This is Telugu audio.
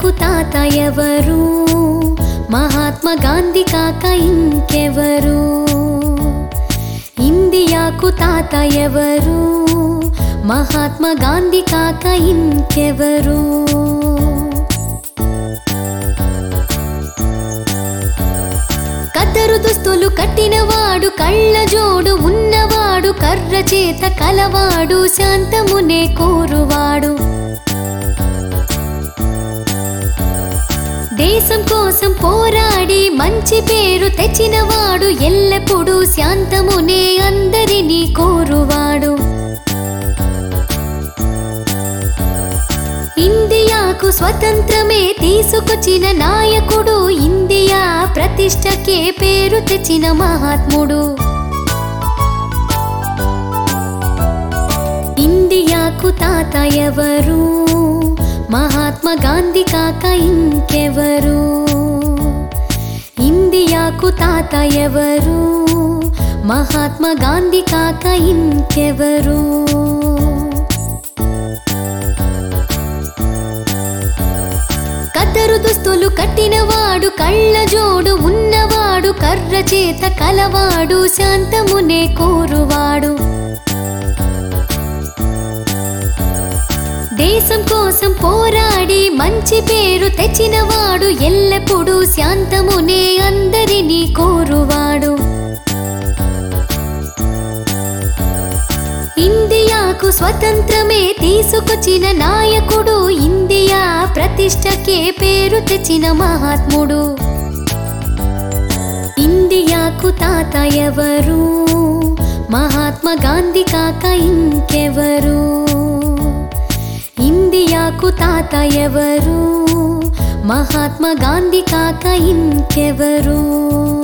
ఇండియాకు తాత ఎవరు? మహాత్మా గాంధీ కాక ఇంకెవరు? ఇండియాకు తాత ఎవరు? మహాత్మా గాంధీ కాక ఇంకెవరు? కద్దరు దుస్తులు కట్టినవాడు, కళ్ళ జోడు ఉన్నవాడు, కర్ర చేత కలవాడు, శాంతమునే కోరువాడు. దేశం కోసం పోరాడి మంచి పేరు తెచ్చినవాడు, ఎల్లప్పుడూ శాంతమునే అందరినీ కోరువాడు. ఇండియాకు స్వతంత్రమే తీసుకొచ్చిన నాయకుడు, ఇండియా ప్రతిష్టకే పేరు తెచ్చిన మహాత్ముడు. ఇండియాకు తాత ఎవరు? మహాత్మా గాంధీ కాక ఇంకెవరు? ఇండియాకు తాత ఎవరు? మహాత్మా గాంధీ కాక ఇంకెవరు? కద్దరు దుస్తులు కట్టినవాడు, కళ్ళ జోడు ఉన్నవాడు, కర్ర చేత కలవాడు, శాంతమునే కోరువాడు. దేశం కోసం పోరాడి మంచి పేరు తెచ్చినవాడు, ఎల్లప్పుడూ శాంతమునే అందరినీ కోరువాడు. ఇండియాకు స్వతంత్రమే తీసుకొచ్చిన నాయకుడు, ఇండియా ప్రతిష్టకే పేరు తెచ్చిన మహాత్ముడు. ఇండియాకు తాత ఎవరు? మహాత్మా గాంధీ కాక ఇంకెవరు? ఇండియాకు తాత ఎవరు? మహాత్మా గాంధీ కాక ఇంకెవరు?